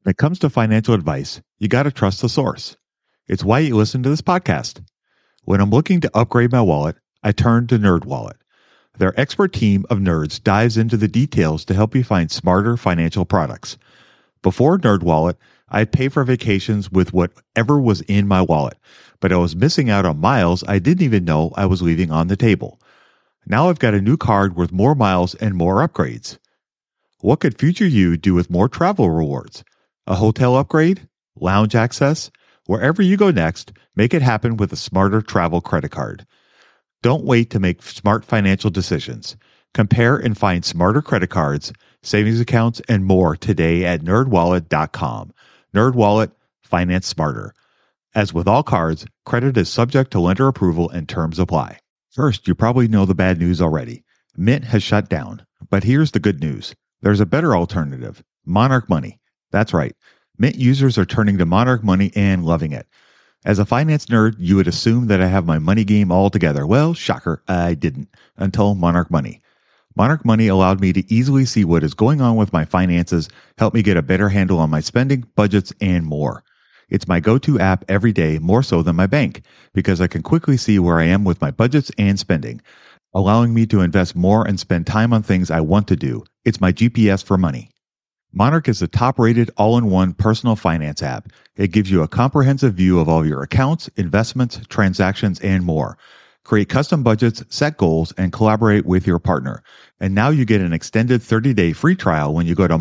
When it comes to financial advice, you got to trust the source. It's why you listen to this podcast. When I'm looking to upgrade my wallet, I turn to NerdWallet. Their expert team of nerds dives into the details to help you find smarter financial products. Before NerdWallet, I'd pay for vacations with whatever was in my wallet, but I was missing out on miles I didn't even know I was leaving on the table. Now I've got a new card worth more miles and more upgrades. What could future you do with more travel rewards? A hotel upgrade? Lounge access? Wherever you go next, make it happen with a smarter travel credit card. Don't wait to make smart financial decisions. Compare and find smarter credit cards, savings accounts, and more today at nerdwallet.com. NerdWallet, finance smarter. As with all cards, credit is subject to lender approval and terms apply. First, you probably know the bad news already. Mint has shut down. But here's the good news. There's a better alternative. Monarch Money. That's right. Mint users are turning to Monarch Money and loving it. As a finance nerd, you would assume that I have my money game all together. Well, shocker, I didn't, until Monarch Money. Monarch Money allowed me to easily see what is going on with my finances, help me get a better handle on my spending, budgets, and more. It's my go-to app every day, more so than my bank, because I can quickly see where I am with my budgets and spending, allowing me to invest more and spend time on things I want to do. It's my GPS for money. Monarch is the top-rated all-in-one personal finance app. It gives you a comprehensive view of all your accounts, investments, transactions, and more. Create custom budgets, set goals, and collaborate with your partner. And now you get an extended 30-day free trial when you go to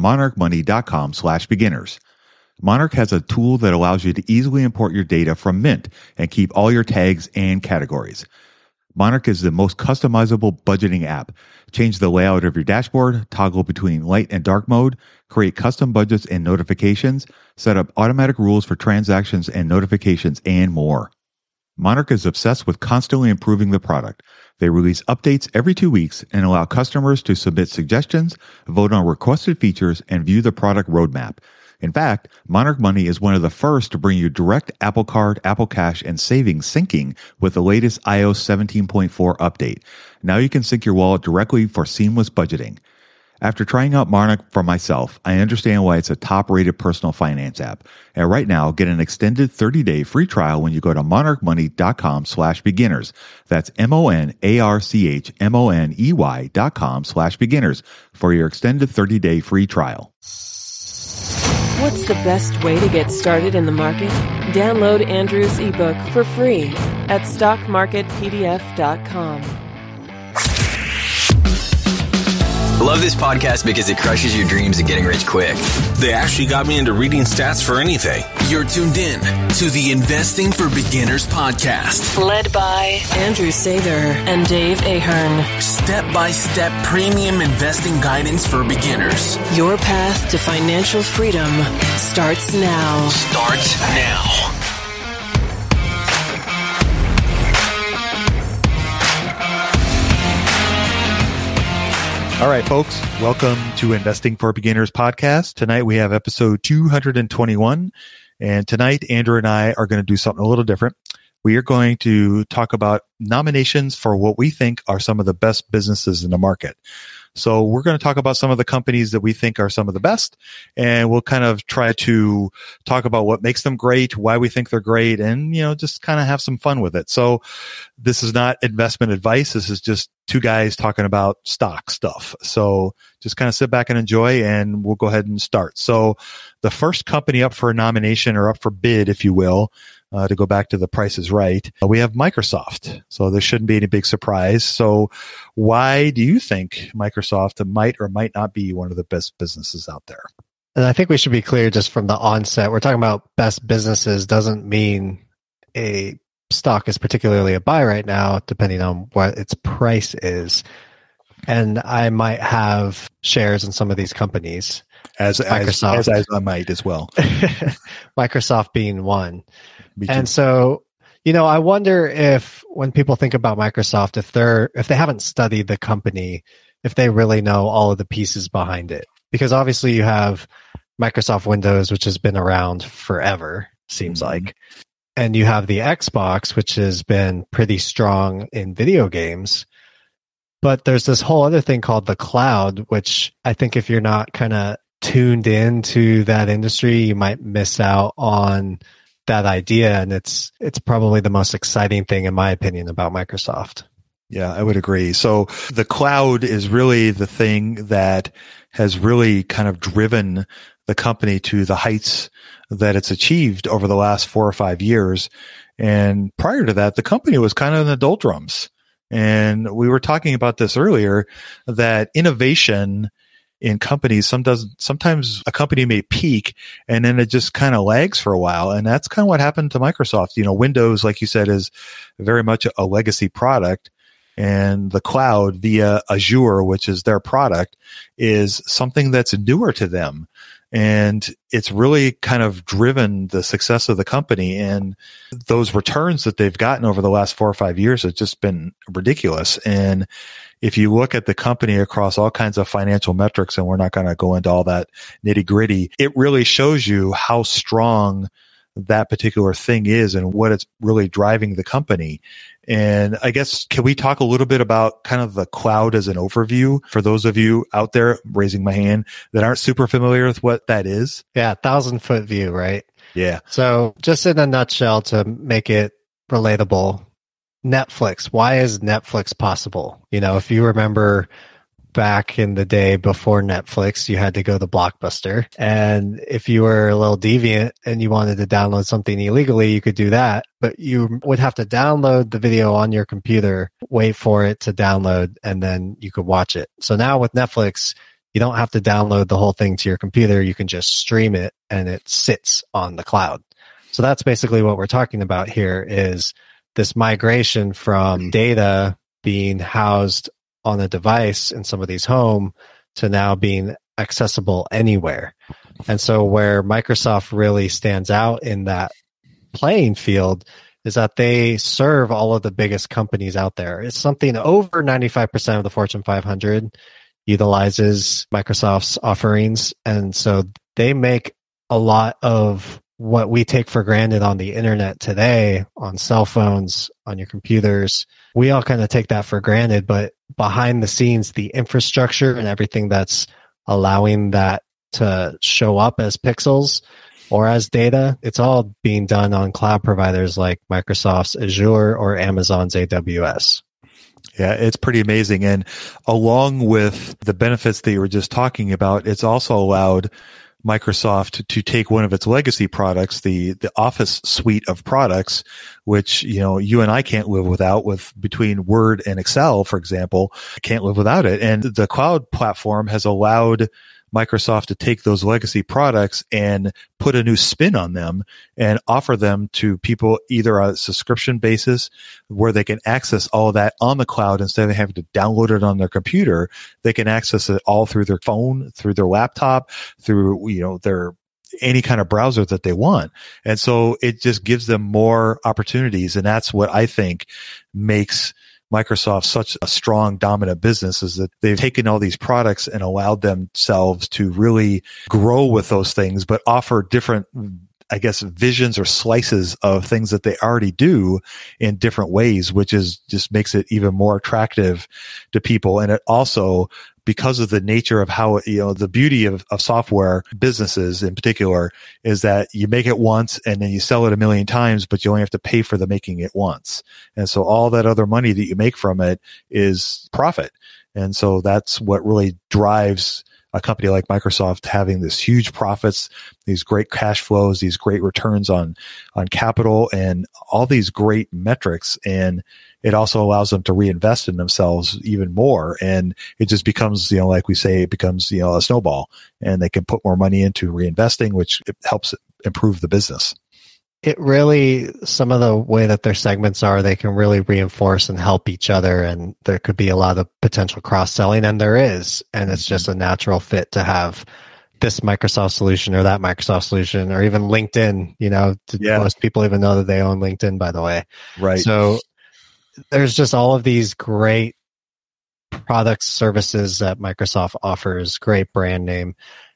monarchmoney.com/beginners. Monarch has a tool that allows you to easily import your data from Mint and keep all your tags and categories. Monarch is the most customizable budgeting app. Change the layout of your dashboard, toggle between light and dark mode, create custom budgets and notifications, set up automatic rules for transactions and notifications, and more. Monarch is obsessed with constantly improving the product. They release updates every 2 weeks and allow customers to submit suggestions, vote on requested features, and view the product roadmap. In fact, Monarch Money is one of the first to bring you direct Apple Card, Apple Cash, and savings syncing with the latest iOS 17.4 update. Now you can sync your wallet directly for seamless budgeting. After trying out Monarch for myself, I understand why it's a top-rated personal finance app. And right now, get an extended 30-day free trial when you go to monarchmoney.com/beginners. That's monarchmoney.com/beginners for your extended 30-day free trial. What's the best way to get started in the market? Download Andrew's ebook for free at stockmarketpdf.com. Love this podcast because it crushes your dreams of getting rich quick. They actually got me into reading stats for anything. You're tuned in to the Investing for Beginners podcast. Led by Andrew Sather and Dave Ahern. Step-by-step premium investing guidance for beginners. Your path to financial freedom starts now. All right, folks, welcome to Investing for Beginners podcast. Tonight we have episode 221, and tonight Andrew and I are going to do something a little different. We are going to talk about nominations for what we think are some of the best businesses in the market. So we're going to talk about some of the companies that we think are some of the best, and we'll kind of try to talk about what makes them great, why we think they're great, and, just kind of have some fun with it. So this is not investment advice. This is just two guys talking about stock stuff. So just kind of sit back and enjoy, and we'll go ahead and start. So the first company up for a nomination, or up for bid, if you will, to go back to the Price is Right, we have Microsoft. So there shouldn't be any big surprise. So why do you think Microsoft might or might not be one of the best businesses out there? And I think we should be clear just from the onset. We're talking about best businesses doesn't mean a stock is particularly a buy right now, depending on what its price is. And I might have shares in some of these companies. As Microsoft, as I might as well. Microsoft being one. And so, I wonder if when people think about Microsoft, if they haven't studied the company, if they really know all of the pieces behind it. Because obviously you have Microsoft Windows, which has been around forever, seems like. And you have the Xbox, which has been pretty strong in video games. But there's this whole other thing called the cloud, which I think if you're not kind of tuned into that industry, you might miss out on that idea. And it's probably the most exciting thing, in my opinion, about Microsoft. Yeah, I would agree. So the cloud is really the thing that has really kind of driven the company to the heights that it's achieved over the last 4 or 5 years. And prior to that, the company was kind of in the doldrums. And we were talking about this earlier, that innovation in companies, sometimes a company may peak and then it just kind of lags for a while. And that's kind of what happened to Microsoft. You know, Windows, like you said, is very much a legacy product. And the cloud via Azure, which is their product, is something that's newer to them. And it's really kind of driven the success of the company. And those returns that they've gotten over the last 4 or 5 years have just been ridiculous. And if you look at the company across all kinds of financial metrics, and we're not going to go into all that nitty gritty, it really shows you how strong that particular thing is and what it's really driving the company. And I guess, can we talk a little bit about kind of the cloud as an overview for those of you out there, raising my hand, that aren't super familiar with what that is? Yeah, 1,000-foot view, right? Yeah. So just in a nutshell, to make it relatable, Netflix. Why is Netflix possible? You know, if you remember back in the day before Netflix, you had to go to Blockbuster. And if you were a little deviant and you wanted to download something illegally, you could do that. But you would have to download the video on your computer, wait for it to download, and then you could watch it. So now with Netflix, you don't have to download the whole thing to your computer. You can just stream it and it sits on the cloud. So that's basically what we're talking about here, is this migration from data being housed on a device in somebody's home to now being accessible anywhere. And so where Microsoft really stands out in that playing field is that they serve all of the biggest companies out there. It's something over 95% of the Fortune 500 utilizes Microsoft's offerings. And so they make a lot of what we take for granted on the internet today, on cell phones, on your computers. We all kind of take that for granted, but behind the scenes, the infrastructure and everything that's allowing that to show up as pixels or as data, it's all being done on cloud providers like Microsoft's Azure or Amazon's AWS. Yeah, it's pretty amazing. And along with the benefits that you were just talking about, it's also allowed Microsoft to take one of its legacy products, the Office suite of products, which, you know, you and I can't live without, with between Word and Excel, for example, can't live without it. And the cloud platform has allowed Microsoft to take those legacy products and put a new spin on them and offer them to people either on a subscription basis where they can access all of that on the cloud instead of having to download it on their computer. They can access it all through their phone, through their laptop, through, you know, their any kind of browser that they want. And so it just gives them more opportunities. And that's what I think makes Microsoft such a strong, dominant business, is that they've taken all these products and allowed themselves to really grow with those things, but offer different, I guess, visions or slices of things that they already do in different ways, which is just makes it even more attractive to people. And it also, because of the nature of how, you know, the beauty of software businesses in particular is that you make it once and then you sell it 1 million times, but you only have to pay for the making it once. And so all that other money that you make from it is profit. And so that's what really drives a company like Microsoft having this huge profits, these great cash flows, these great returns on capital, and all these great metrics. And it also allows them to reinvest in themselves even more. And it just becomes, you know, like we say, it becomes, you know, a snowball, and they can put more money into reinvesting, which helps improve the business. It really, some of the way that their segments are, they can really reinforce and help each other. And there could be a lot of potential cross-selling, and there is. And it's just a natural fit to have this Microsoft solution or that Microsoft solution, or even LinkedIn. You know, most people even know that they own LinkedIn, by the way. Right. So there's just all of these great products, services that Microsoft offers, great brand name.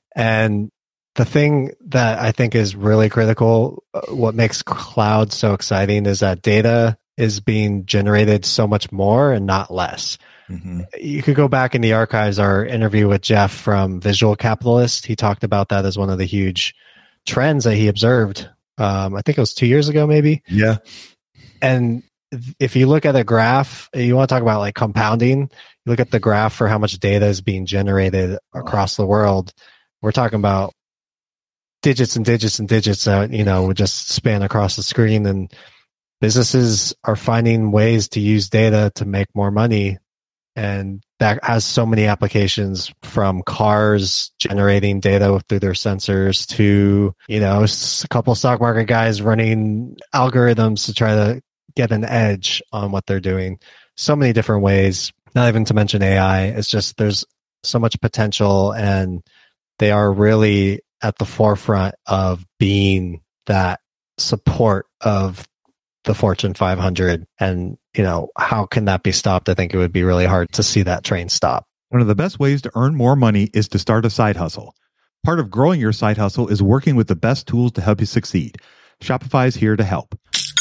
And the thing that I think is really critical, what makes cloud so exciting, is that data is being generated so much more and not less. You could go back in the archives, our interview with Jeff from Visual Capitalist. He talked about that as one of the huge trends that he observed. I think it was 2 years ago, maybe. Yeah. And if you look at a graph, you want to talk about like compounding, you look at the graph for how much data is being generated across the world. We're talking about digits and digits and digits that, would just span across the screen, and businesses are finding ways to use data to make more money. And that has so many applications, from cars generating data through their sensors to, a couple stock market guys running algorithms to try to get an edge on what they're doing. So many different ways, not even to mention AI. It's just, there's so much potential, and they are really at the forefront of being that support of the Fortune 500. And, how can that be stopped? I think it would be really hard to see that train stop. One of the best ways to earn more money is to start a side hustle. Part of growing your side hustle is working with the best tools to help you succeed. Shopify is here to help.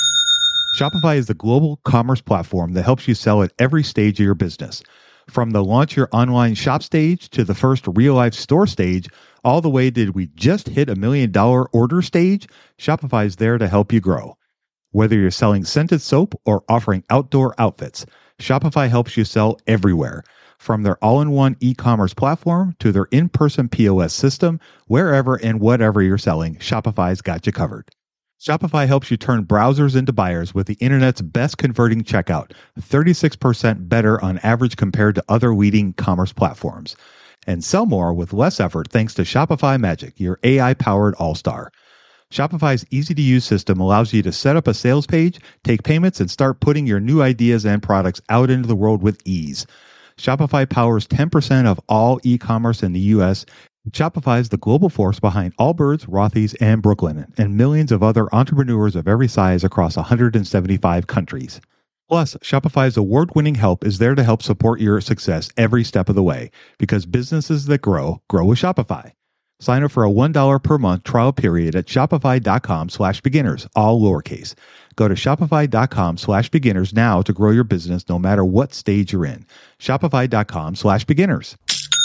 Shopify is the global commerce platform that helps you sell at every stage of your business. From the launch your online shop stage to the first real-life store stage, all the way did we just hit $1 million order stage, Shopify is there to help you grow. Whether you're selling scented soap or offering outdoor outfits, Shopify helps you sell everywhere. From their all-in-one e-commerce platform to their in-person POS system, wherever and whatever you're selling, Shopify's got you covered. Shopify helps you turn browsers into buyers with the internet's best converting checkout, 36% better on average compared to other leading commerce platforms. And sell more with less effort thanks to Shopify Magic, your AI-powered all-star. Shopify's easy-to-use system allows you to set up a sales page, take payments, and start putting your new ideas and products out into the world with ease. Shopify powers 10% of all e-commerce in the U.S. Shopify is the global force behind Allbirds, Rothy's, and Brooklinen, and millions of other entrepreneurs of every size across 175 countries. Plus, Shopify's award-winning help is there to help support your success every step of the way, because businesses that grow with Shopify. Sign up for a $1 per month trial period at shopify.com/beginners, all lowercase. Go to shopify.com/beginners now to grow your business no matter what stage you're in. Shopify.com/beginners.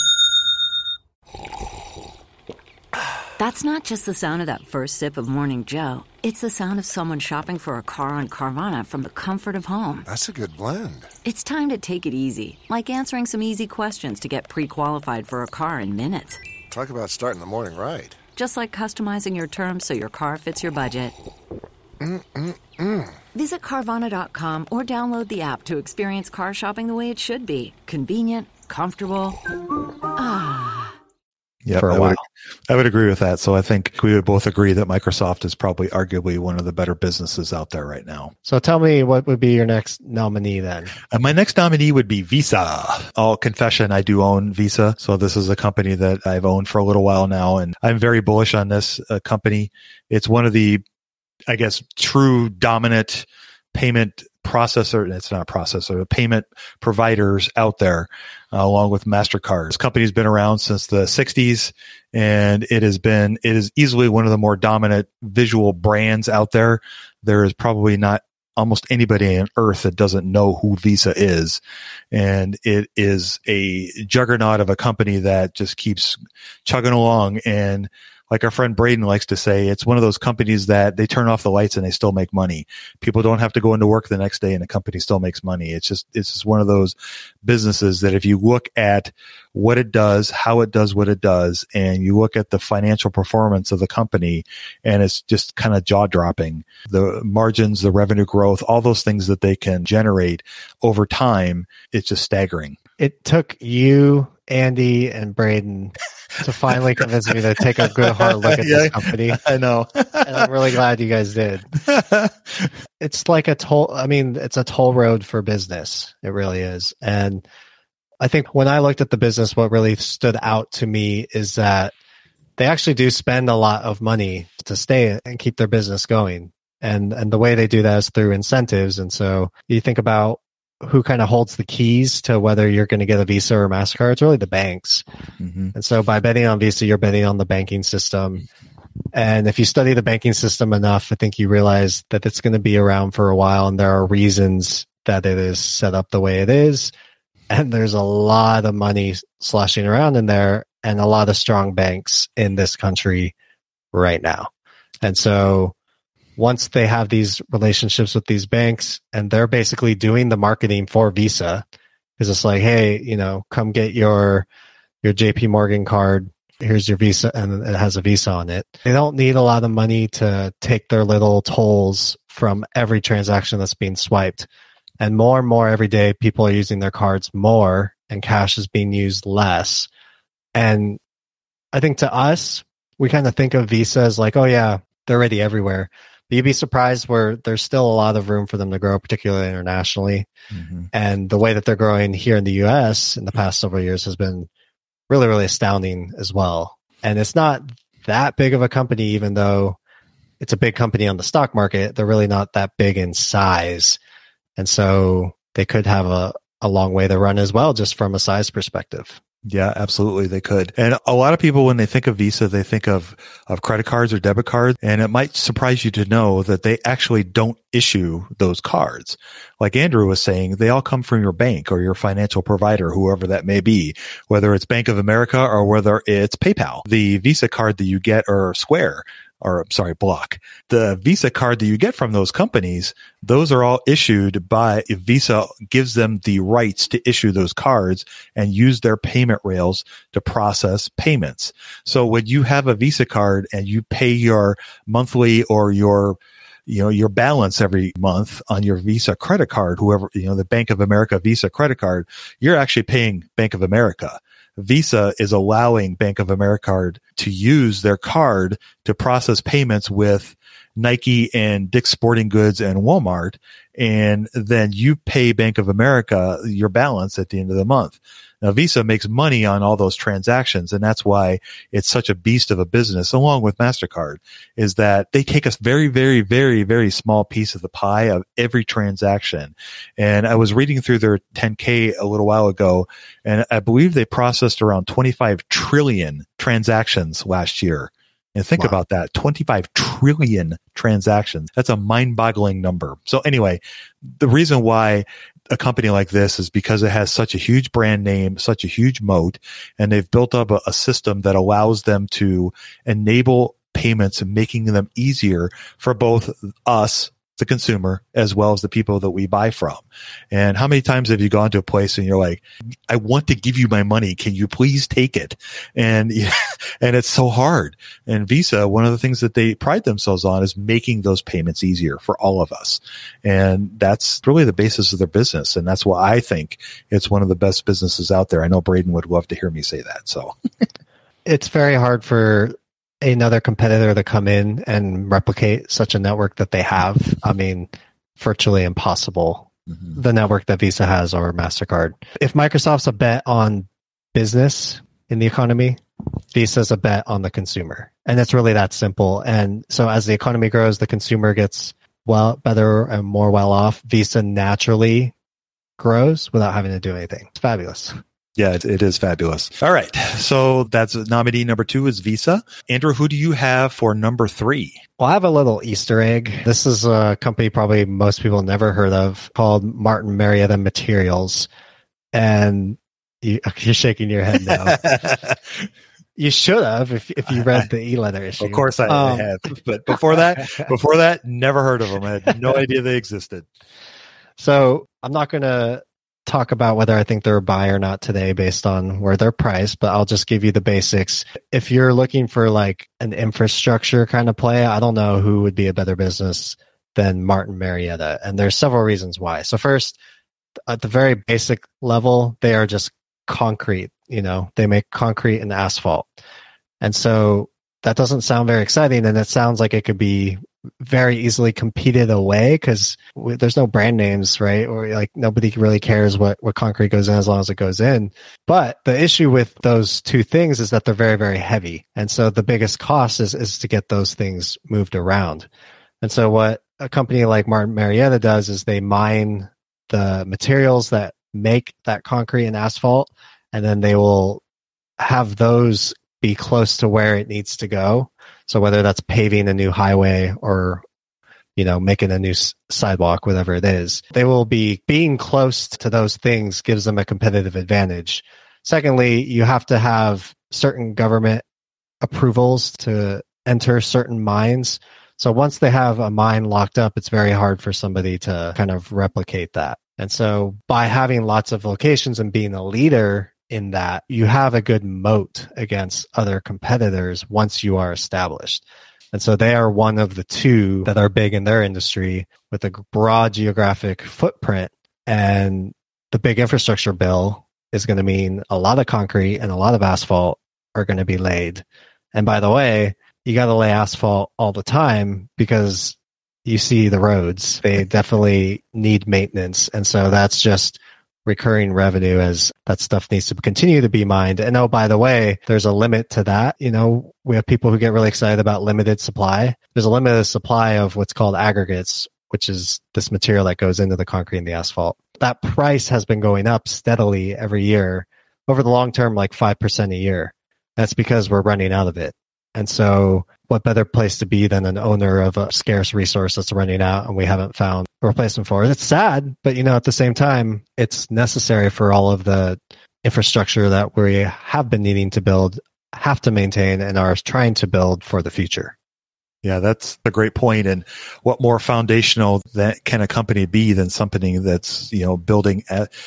That's not just the sound of that first sip of Morning Joe. It's the sound of someone shopping for a car on Carvana from the comfort of home. That's a good blend. It's time to take it easy, like answering some easy questions to get pre-qualified for a car in minutes. Talk about starting the morning right. Just like customizing your terms so your car fits your budget. Visit Carvana.com or download the app to experience car shopping the way it should be. Convenient, comfortable. Yeah, I would agree with that. So I think we would both agree that Microsoft is probably arguably one of the better businesses out there right now. So tell me, what would be your next nominee then? My next nominee would be Visa. All confession, I do own Visa. So this is a company that I've owned for a little while now, and I'm very bullish on this company. It's one of the, I guess, true dominant payment processor. It's not a processor, payment providers out there, along with MasterCard. This company's been around since the 60s, and it is easily one of the more dominant visual brands out there. There is probably not almost anybody on earth that doesn't know who Visa is. And it is a juggernaut of a company that just keeps chugging along. And like our friend Braden likes to say, it's one of those companies that they turn off the lights and they still make money. People don't have to go into work the next day and the company still makes money. It's just one of those businesses that if you look at what it does, how it does what it does, and you look at the financial performance of the company, and it's just kind of jaw-dropping. The margins, the revenue growth, all those things that they can generate over time, it's just staggering. It took you, Andy, and Braden to finally convince me to take a good hard look at this company. I know. And I'm really glad you guys did. It's like it's a toll road for business. It really is. And I think when I looked at the business, what really stood out to me is that they actually do spend a lot of money to stay and keep their business going. And the way they do that is through incentives. And so you think about who kind of holds the keys to whether you're going to get a Visa or MasterCard. It's really the banks. Mm-hmm. And so by betting on Visa, you're betting on the banking system. And if you study the banking system enough, I think you realize that it's going to be around for a while. And there are reasons that it is set up the way it is. And there's a lot of money sloshing around in there and a lot of strong banks in this country right now. And so once they have these relationships with these banks and they're basically doing the marketing for Visa, because it's like, hey, come get your JP Morgan card. Here's your Visa, and it has a Visa on it. They don't need a lot of money to take their little tolls from every transaction that's being swiped. And more every day, people are using their cards more and cash is being used less. And I think to us, we kind of think of Visa as like, oh yeah, they're already everywhere. But you'd be surprised where there's still a lot of room for them to grow, particularly internationally. Mm-hmm. And the way that they're growing here in the US in the past several years has been really, really astounding as well. And it's not that big of a company, even though it's a big company on the stock market. They're really not that big in size. And so they could have a long way to run as well, just from a size perspective. Yeah, absolutely. They could. And a lot of people, when they think of Visa, they think of credit cards or debit cards. And it might surprise you to know that they actually don't issue those cards. Like Andrew was saying, they all come from your bank or your financial provider, whoever that may be, whether it's Bank of America or whether it's PayPal. The Visa card that you get or Square, Block. The Visa card that you get from those companies, those are all issued by Visa, gives them the rights to issue those cards and use their payment rails to process payments. So when you have a Visa card and you pay your monthly or your balance every month on your Visa credit card, whoever, the Bank of America Visa credit card, you're actually paying Bank of America. Visa is allowing Bank of America to use their card to process payments with Nike and Dick's Sporting Goods and Walmart. And then you pay Bank of America your balance at the end of the month. Now, Visa makes money on all those transactions, and that's why it's such a beast of a business, along with MasterCard, is that they take a very, very, very, very small piece of the pie of every transaction. And I was reading through their 10K a little while ago, and I believe they processed around 25 trillion transactions last year. And think about that, 25 trillion transactions. That's a mind-boggling number. So anyway, the reason why a company like this is because it has such a huge brand name, such a huge moat, and they've built up a system that allows them to enable payments and making them easier for both us, the consumer, as well as the people that we buy from. And how many times have you gone to a place and you're like, I want to give you my money. Can you please take it? And it's so hard. And Visa, one of the things that they pride themselves on is making those payments easier for all of us. And that's really the basis of their business. And that's why I think it's one of the best businesses out there. I know Braden would love to hear me say that. So it's very hard for another competitor to come in and replicate such a network that they have. I mean, virtually impossible. Mm-hmm. The network that Visa has or MasterCard. If Microsoft's a bet on business in the economy, Visa's a bet on the consumer. And it's really that simple. And so as the economy grows, the consumer gets better and more well off. Visa naturally grows without having to do anything. It's fabulous. Yeah, it is fabulous. All right. So that's nominee number 2 is Visa. Andrew, who do you have for number 3? Well, I have a little Easter egg. This is a company probably most people never heard of called Martin Marietta Materials. And you're shaking your head now. You should have if you read the e-letter issue. Of course I have. But before that, never heard of them. I had no idea they existed. So I'm not going to talk about whether I think they're a buy or not today based on where they're priced, but I'll just give you the basics. If you're looking for like an infrastructure kind of play, I don't know who would be a better business than Martin Marietta. And there's several reasons why. So first, at the very basic level, they are just concrete. They make concrete and asphalt. And so that doesn't sound very exciting. And it sounds like it could be very easily competed away because there's no brand names, right? Or like nobody really cares what concrete goes in as long as it goes in. But the issue with those two things is that they're very, very heavy. And so the biggest cost is to get those things moved around. And so what a company like Martin Marietta does is they mine the materials that make that concrete and asphalt, and then they will have those be close to where it needs to go. So whether that's paving a new highway or making a new sidewalk, whatever it is. They will be being close to those things gives them a competitive advantage. Secondly, you have to have certain government approvals to enter certain mines. So once they have a mine locked up, it's very hard for somebody to kind of replicate that. And so by having lots of locations and being a leader in that, you have a good moat against other competitors once you are established. And so they are one of the two that are big in their industry with a broad geographic footprint. And the big infrastructure bill is going to mean a lot of concrete and a lot of asphalt are going to be laid. And by the way, you got to lay asphalt all the time because you see the roads. They definitely need maintenance. And so that's just recurring revenue as that stuff needs to continue to be mined. And oh, by the way, there's a limit to that. We have people who get really excited about limited supply. There's a limited supply of what's called aggregates, which is this material that goes into the concrete and the asphalt. That price has been going up steadily every year over the long term, like 5% a year. That's because we're running out of it. And so what better place to be than an owner of a scarce resource that's running out and we haven't found a replacement for it? It's sad, but at the same time, it's necessary for all of the infrastructure that we have been needing to build, have to maintain, and are trying to build for the future. Yeah, that's a great point. And what more foundational that can a company be than something that's, building,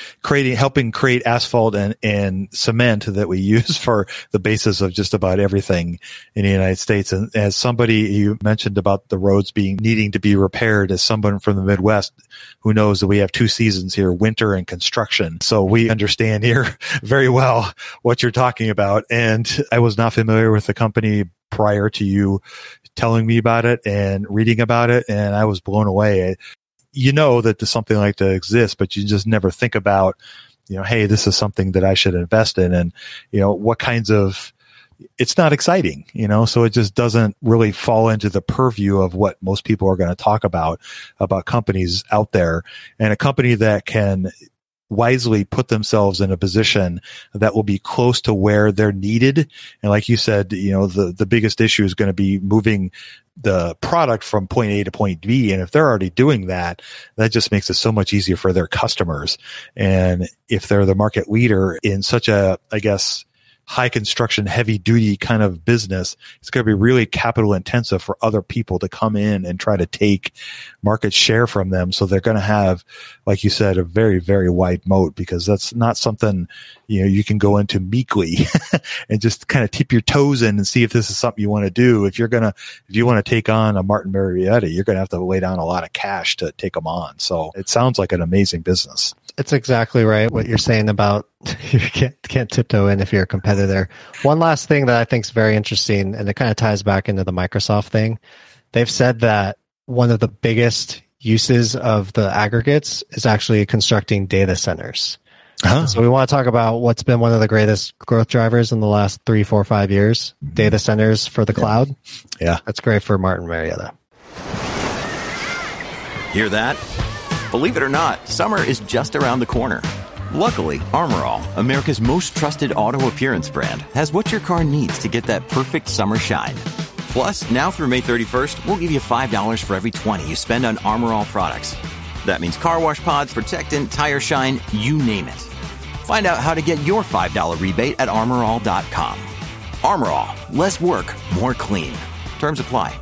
helping create asphalt and cement that we use for the basis of just about everything in the United States. And as somebody you mentioned about the roads needing to be repaired, as someone from the Midwest who knows that we have two seasons here, winter and construction. So we understand here very well what you're talking about. And I was not familiar with the company prior to you telling me about it and reading about it, and I was blown away. That there's something like that exists, but you just never think about, hey, this is something that I should invest in, and what kinds of. It's not exciting, so it just doesn't really fall into the purview of what most people are going to talk about companies out there, and a company that can wisely put themselves in a position that will be close to where they're needed. And like you said, the biggest issue is going to be moving the product from point A to point B. And if they're already doing that, that just makes it so much easier for their customers. And if they're the market leader in such a, high construction, heavy duty kind of business, it's going to be really capital intensive for other people to come in and try to take market share from them. So they're going to have, like you said, a very, very wide moat, because that's not something, you can go into meekly and just kind of tip your toes in and see if this is something you want to do. If you want to take on a Martin Marietta, you're going to have to lay down a lot of cash to take them on. So it sounds like an amazing business. It's exactly right what you're saying about you can't tiptoe in if you're a competitor. One last thing that I think is very interesting, and it kind of ties back into the Microsoft thing. They've said that one of the biggest uses of the aggregates is actually constructing data centers. Huh. So we want to talk about what's been one of the greatest growth drivers in the last 3, 4, 5 years, data centers for the cloud. Yeah. That's great for Martin Marietta. Hear that? Believe it or not, summer is just around the corner. Luckily, Armor All, America's most trusted auto appearance brand, has what your car needs to get that perfect summer shine. Plus, now through May 31st, we'll give you $5 for every $20 you spend on Armor All products. That means car wash pods, protectant, tire shine, you name it. Find out how to get your $5 rebate at armorall.com. Armor All, less work, more clean. Terms apply.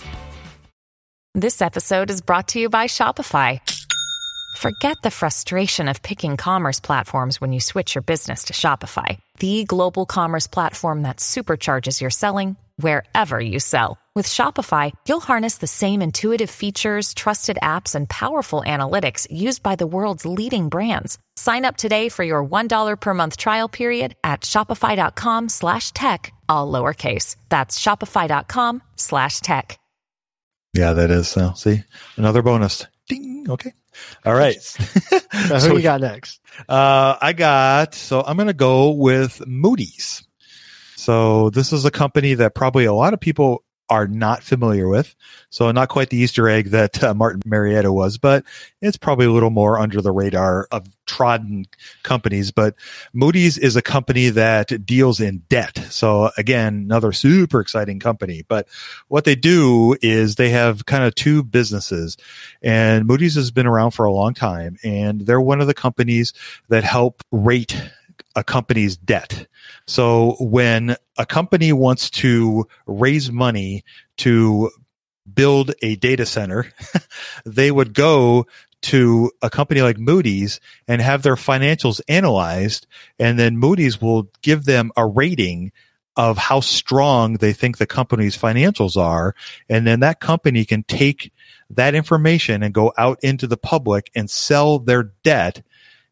This episode is brought to you by Shopify. Forget the frustration of picking commerce platforms when you switch your business to Shopify, the global commerce platform that supercharges your selling wherever you sell. With Shopify, you'll harness the same intuitive features, trusted apps, and powerful analytics used by the world's leading brands. Sign up today for your $1 per month trial period at shopify.com/tech, all lowercase. That's shopify.com/tech. Yeah, that is. See, another bonus. Ding. Okay. All right. So who you got next? I'm going to go with Moody's. So this is a company that probably a lot of people are not familiar with. So not quite the Easter egg that Martin Marietta was, but it's probably a little more under the radar of trodden companies. But Moody's is a company that deals in debt. So again, another super exciting company. But what they do is they have kind of two businesses, and Moody's has been around for a long time, and they're one of the companies that help rate a company's debt. So when a company wants to raise money to build a data center, they would go to a company like Moody's and have their financials analyzed, and then Moody's will give them a rating of how strong they think the company's financials are, and then that company can take that information and go out into the public and sell their debt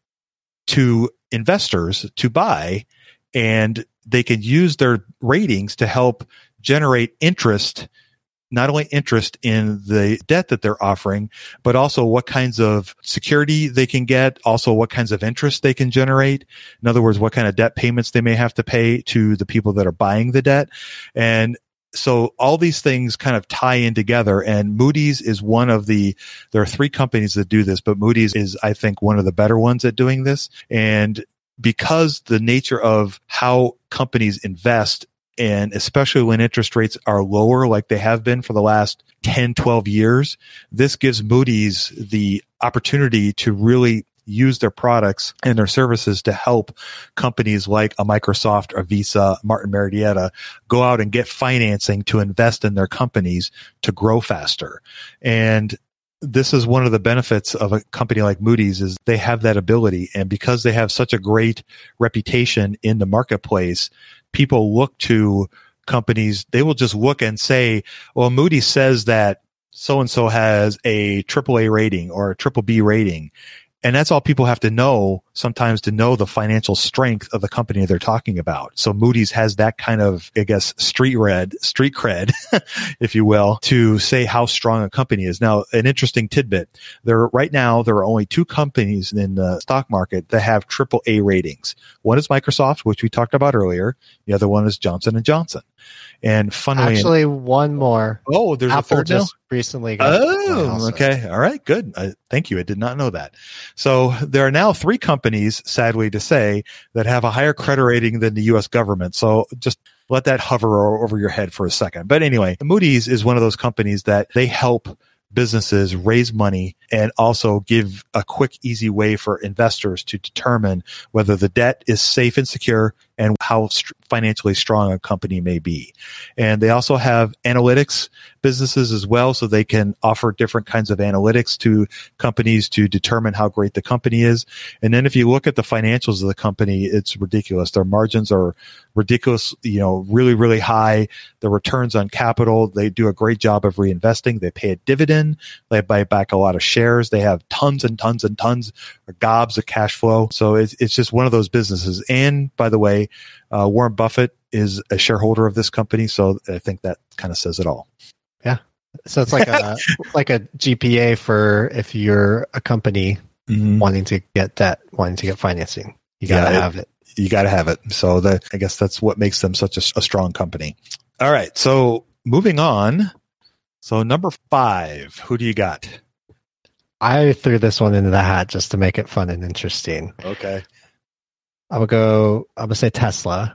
to investors to buy, and they can use their ratings to help generate interest, not only interest in the debt that they're offering, but also what kinds of security they can get, also what kinds of interest they can generate. In other words, what kind of debt payments they may have to pay to the people that are buying the debt. And so all these things kind of tie in together, and Moody's is one of there are three companies that do this, but Moody's is, I think, one of the better ones at doing this. And because the nature of how companies invest, and especially when interest rates are lower, like they have been for the last 10, 12 years, this gives Moody's the opportunity to really use their products and their services to help companies like a Microsoft, a Visa, Martin Marietta go out and get financing to invest in their companies to grow faster. And this is one of the benefits of a company like Moody's, is they have that ability. And because they have such a great reputation in the marketplace, people look to companies. They will just look and say, well, Moody's says that so-and-so has a AAA rating or a BBB rating. And that's all people have to know sometimes to know the financial strength of the company they're talking about. So Moody's has that kind of, I guess, street cred, if you will, to say how strong a company is. Now, an interesting tidbit. Right now, there are only two companies in the stock market that have AAA ratings. One is Microsoft, which we talked about earlier. The other one is Johnson & Johnson. And funnily, actually, one more. Oh, there's Apple a third just now? Recently got okay. All right, good. Thank you. I did not know that. So there are now three companies, sadly to say, that have a higher credit rating than the U.S. government. So just let that hover over your head for a second. But anyway, Moody's is one of those companies that they help businesses raise money and also give a quick, easy way for investors to determine whether the debt is safe and secure and how financially strong a company may be. And they also have analytics businesses as well, so they can offer different kinds of analytics to companies to determine how great the company is. And then if you look at the financials of the company, it's ridiculous. Their margins are ridiculous, really, really high. The returns on capital, they do a great job of reinvesting. They pay a dividend. They buy back a lot of shares. They have tons and tons and tons or gobs of cash flow. So it's just one of those businesses. And by the way, Warren Buffett is a shareholder of this company, so I think that kind of says it all. Yeah. So it's like a GPA for if you're a company wanting to get debt, wanting to get financing. You got to have it. You got to have it. So I guess that's what makes them such a strong company. All right. So moving on. So number 5, who do you got? I threw this one into the hat just to make it fun and interesting. Okay. I'm going to say Tesla.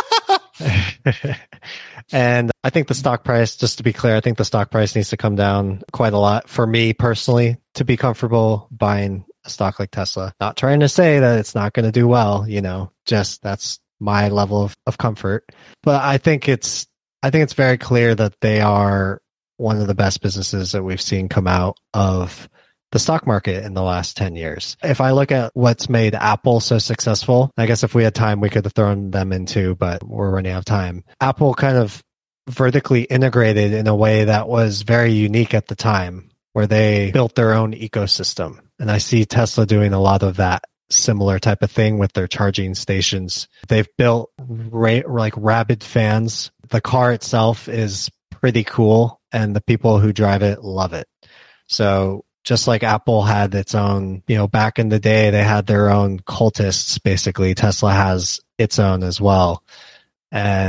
And I think the stock price, just to be clear, I think the stock price needs to come down quite a lot for me personally to be comfortable buying a stock like Tesla. Not trying to say that it's not going to do well, just that's my level of comfort. But I think it's very clear that they are one of the best businesses that we've seen come out of the stock market in the last 10 years. If I look at what's made Apple so successful, I guess if we had time, we could have thrown them in too, but we're running out of time. Apple kind of vertically integrated in a way that was very unique at the time, where they built their own ecosystem. And I see Tesla doing a lot of that similar type of thing with their charging stations. They've built like rabid fans. The car itself is pretty cool, and the people who drive it love it. So just like Apple had its own, back in the day, they had their own cultists, basically. Tesla has its own as well. And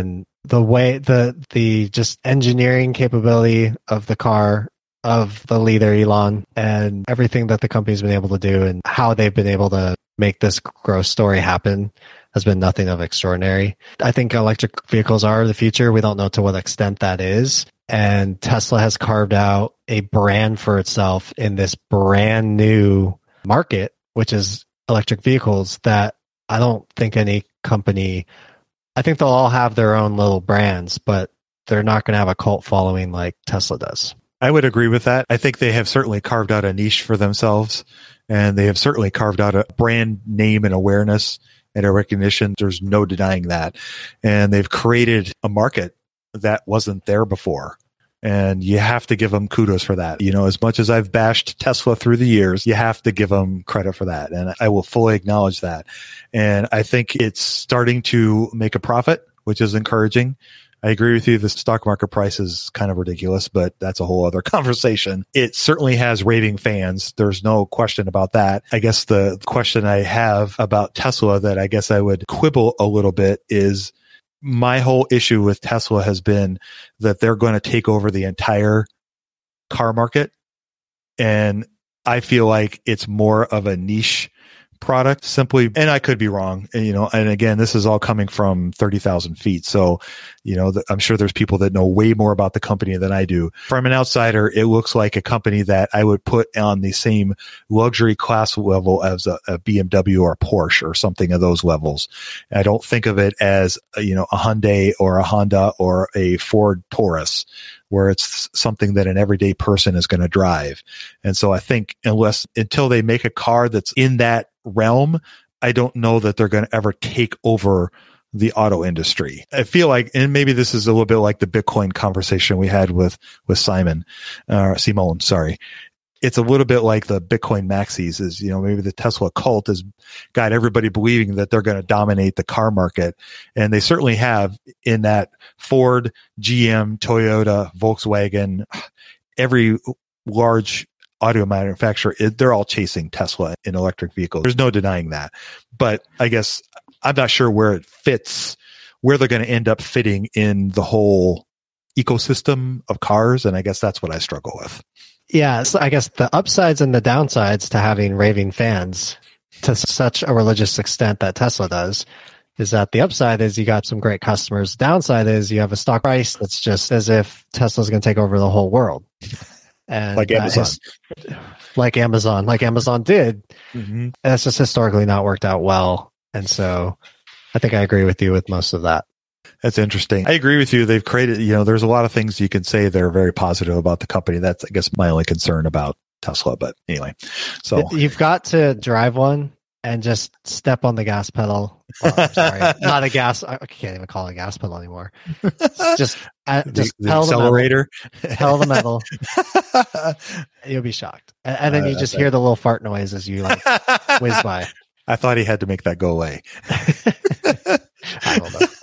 the way the just engineering capability of the car, of the leader Elon, and everything that the company's been able to do and how they've been able to make this growth story happen has been nothing of extraordinary. I think electric vehicles are the future. We don't know to what extent that is. And Tesla has carved out a brand for itself in this brand new market, which is electric vehicles, that I don't think any company, I think they'll all have their own little brands, but they're not going to have a cult following like Tesla does. I would agree with that. I think they have certainly carved out a niche for themselves, and they have certainly carved out a brand name and awareness and a recognition. There's no denying that. And they've created a market that wasn't there before. And you have to give them kudos for that. You know, as much as I've bashed Tesla through the years, you have to give them credit for that. And I will fully acknowledge that. And I think it's starting to make a profit, which is encouraging. I agree with you. The stock market price is kind of ridiculous, but that's a whole other conversation. It certainly has raving fans. There's no question about that. I guess the question I have about Tesla that I guess I would quibble a little bit is, my whole issue with Tesla has been that they're going to take over the entire car market. And I feel like it's more of a niche product simply, and I could be wrong, and, you know, and again, this is all coming from 30,000 feet. So, you know, I'm sure there's people that know way more about the company than I do. From an outsider, it looks like a company that I would put on the same luxury class level as a BMW or a Porsche or something of those levels. I don't think of it as, you know, a Hyundai or a Honda or a Ford Taurus, where it's something that an everyday person is going to drive. And so I think until they make a car that's in that realm, I don't know that they're going to ever take over the auto industry. I feel like, and maybe this is a little bit like the Bitcoin conversation we had with Simon, sorry. It's a little bit like the Bitcoin maxis is, you know, maybe the Tesla cult has got everybody believing that they're going to dominate the car market. And they certainly have in that Ford, GM, Toyota, Volkswagen, every large auto manufacturer, they're all chasing Tesla in electric vehicles. There's no denying that. But I guess I'm not sure where it fits, where they're going to end up fitting in the whole ecosystem of cars. And I guess that's what I struggle with. Yeah, so I guess the upsides and the downsides to having raving fans to such a religious extent that Tesla does is that the upside is you got some great customers. Downside is you have a stock price that's just as if Tesla's going to take over the whole world. And like Amazon. Like Amazon did. Mm-hmm. And that's just historically not worked out well. And so I think I agree with you with most of that. That's interesting. I agree with you. They've created, you know, there's a lot of things you can say that are very positive about the company. That's, I guess, my only concern about Tesla. But anyway, so you've got to drive one and just step on the gas pedal. Oh, I'm sorry, not a gas. I can't even call it a gas pedal anymore. Just the accelerator. Pedal the metal. You'll be shocked. And then you just hear the little fart noise as you like whiz by. I thought he had to make that go away. I don't know.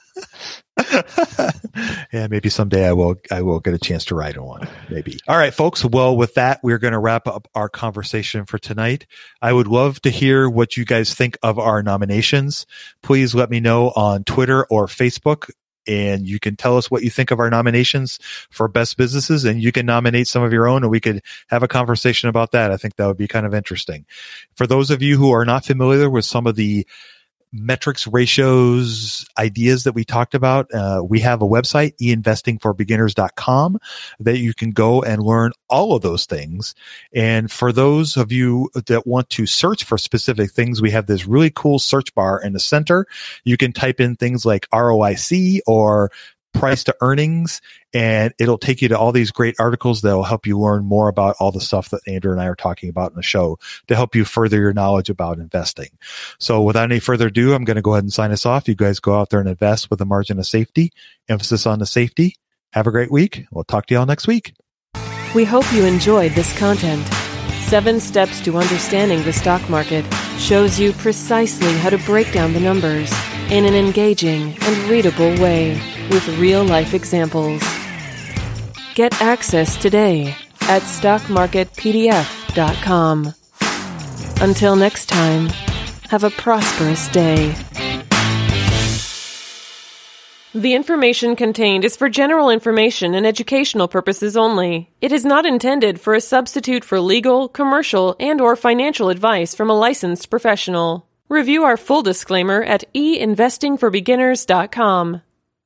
Yeah, maybe someday I will get a chance to ride in one. Maybe. All right, folks. Well, with that, we're going to wrap up our conversation for tonight. I would love to hear what you guys think of our nominations. Please let me know on Twitter or Facebook. And you can tell us what you think of our nominations for best businesses, and you can nominate some of your own, and we could have a conversation about that. I think that would be kind of interesting. For those of you who are not familiar with some of the metrics, ratios, ideas that we talked about, we have a website, einvestingforbeginners.com, that you can go and learn all of those things. And for those of you that want to search for specific things, we have this really cool search bar in the center. You can type in things like ROIC or price to earnings, and it'll take you to all these great articles that will help you learn more about all the stuff that Andrew and I are talking about in the show to help you further your knowledge about investing. So without any further ado, I'm going to go ahead and sign us off. You guys go out there and invest with a margin of safety, emphasis on the safety. Have a great week. We'll talk to you all next week. We hope you enjoyed this content. 7 Steps to Understanding the Stock Market shows you precisely how to break down the numbers in an engaging and readable way with real-life examples. Get access today at stockmarketpdf.com. Until next time, have a prosperous day. The information contained is for general information and educational purposes only. It is not intended for a substitute for legal, commercial, and/or financial advice from a licensed professional. Review our full disclaimer at einvestingforbeginners.com.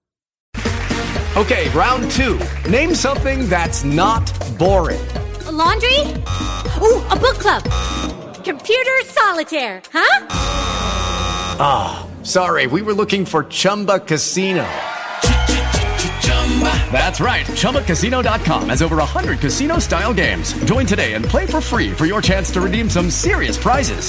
Okay, round two. Name something that's not boring. A laundry? Ooh, a book club. Computer solitaire, huh? Ah, sorry, we were looking for Chumba Casino. That's right, ChumbaCasino.com has over 100 casino-style games. Join today and play for free for your chance to redeem some serious prizes.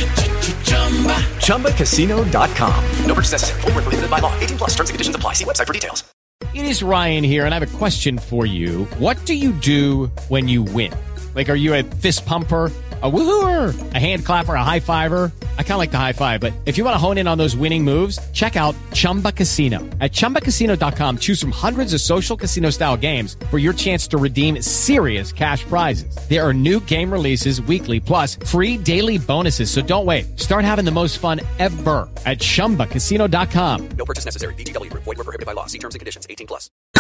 ChumbaCasino.com. No purchase necessary. Void where prohibited by law. 18 plus. Terms and conditions apply. See website for details. It is Ryan here, and I have a question for you. What do you do when you win? Like, are you a fist pumper, a woohooer, a hand clapper, a high fiver? I kind of like the high five, but if you want to hone in on those winning moves, check out Chumba Casino. At ChumbaCasino.com, choose from hundreds of social casino-style games for your chance to redeem serious cash prizes. There are new game releases weekly, plus free daily bonuses. So don't wait. Start having the most fun ever at ChumbaCasino.com. No purchase necessary. VGW Group. Void where prohibited by law. See terms and conditions. 18 plus.